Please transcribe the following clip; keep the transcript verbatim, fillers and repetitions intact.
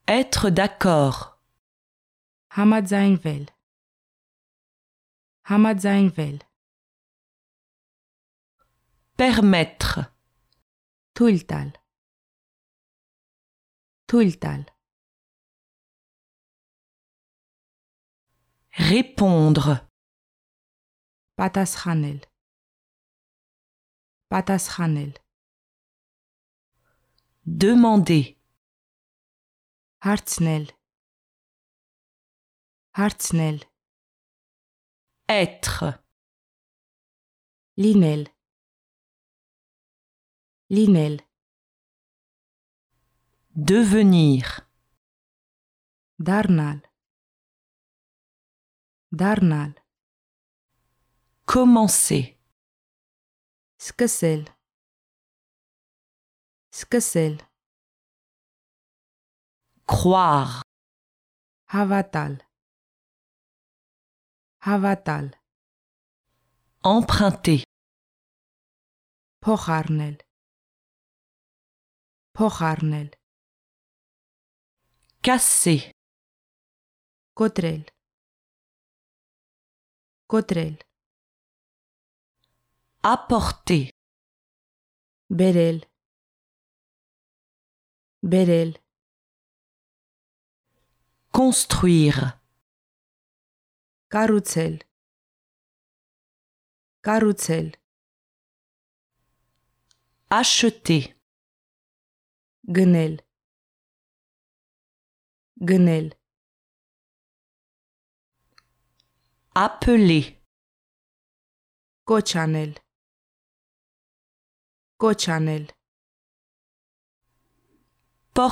Être d'accord. համաձայնվել համաձայնվել Permettre. թույլ տալ թույլ տալ Répondre. պատասխանել պատասխանել Demander. հարցնել հարցնել Être. լինել լինել Devenir. դառնալ դառնալ Commencer. սկսել սկսել Croire. հավատալ հավատալ Emprunter. փոխառնել փոխառնել Casser. կոտրել կոտրել Apporter. բերել բերել Construire. կառուցել կառուցել Acheter. գնել գնել Appeler. կոչ անել կոչ անել